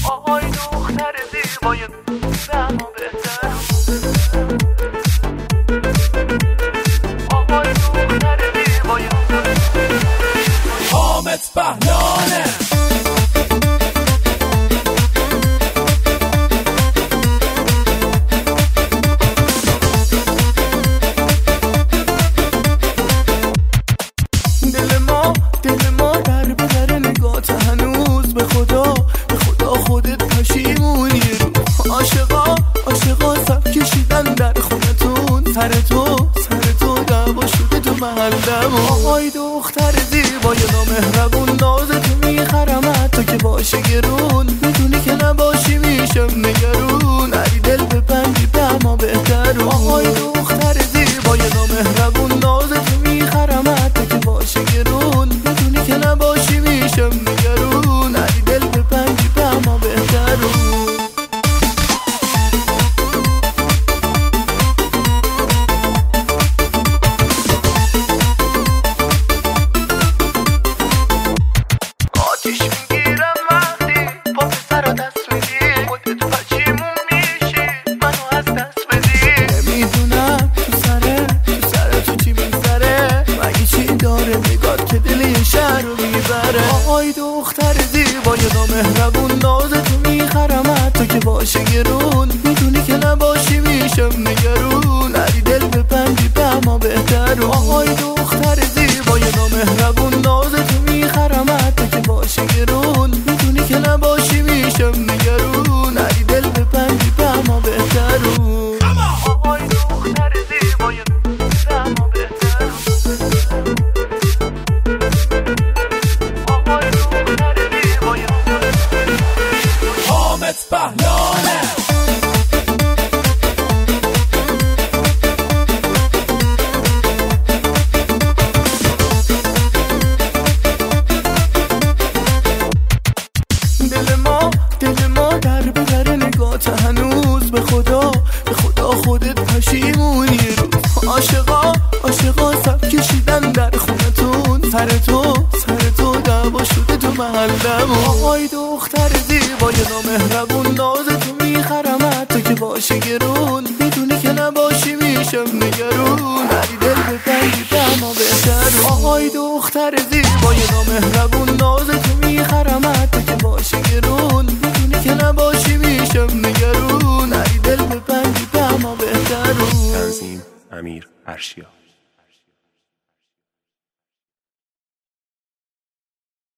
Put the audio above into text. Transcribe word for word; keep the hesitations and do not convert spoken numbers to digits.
آهای دختر زیبای دما بهتر، آهای دختر زیبای حامد بهلانه. دل ما دل ما در به در نگات هنوز به خدا به خدا خودت پشیمونی رو عاشقا عاشقا سب کشیدن در خونتون سر تو سر تو دعوا شده تو محلم. آهای دختر زیبای نامهربون ناز تو میخرمت تو که باشه گرون میدونی که نباشی میشم نگرون نری دل به بندی به ما بهتر. آهای دختر زیبای نامهربون ناز تو میخرمت تو که باشه گرون میدونی که نباشی میشم نگرون نری دل به بندی به ما بهتر. آتیش میگیرم وقتی با پسر رو دست میدی خودت پشیمون میشی منو از دست بدی. نمیدونم تو سره تو سره تو چی میگذره مگه چی داره نگات که دل یه شهر رو میبره. آهای دختر زیبای نامهربون ناز تو میخرمت تو که باشه گرون میدونی که نباشی میشم نگرون نری دل به بندی به ما بهتر. آهای دختر زیبای نامهربون ناز تو میخرمت تو که باشه گرون میدونی که نباشی میشم نگرون نری دل به بندی به ما بهتر. آهای دختر زیبای به ما بهتر. آهای دختر زیبای حامد بهلانه. دل ما دل ما در به در نگات هنوز به خدا به خدا خودت پشیمونی رو عاشقا عاشقا سب کشیدن در خونتون سر تو سر تو دعوا شده تو محلم. آهای دختر زیبای نامهربون ناز تو میخرمت تو که باشه گرون میدونی که نباشی میشم نگرون نری دل به بندی به ما بهتر. آهای دختر زیبای نامهربون ناز